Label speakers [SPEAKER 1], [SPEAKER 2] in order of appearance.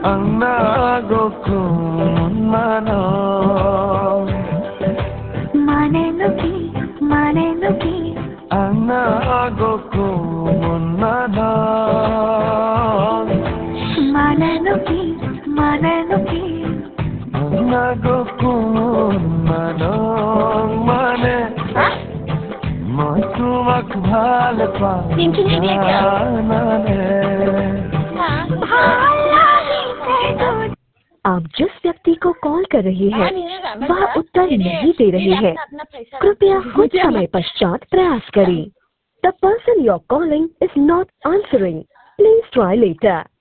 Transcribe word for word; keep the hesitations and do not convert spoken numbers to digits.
[SPEAKER 1] Ang nagukong manong
[SPEAKER 2] Manenuki, manenuki,
[SPEAKER 1] Ang nagukong manong
[SPEAKER 2] manenuki, manenuki.
[SPEAKER 1] Ang nagukong manong Mane Mo tumakbal pa Mane
[SPEAKER 2] आप जिस व्यक्ति को call कर रहे हैं वह उत्तर नहीं दे रहे हैं। कृपया कुछ समय पश्चात प्रयास करें। The person you are calling is not answering. Please try letter.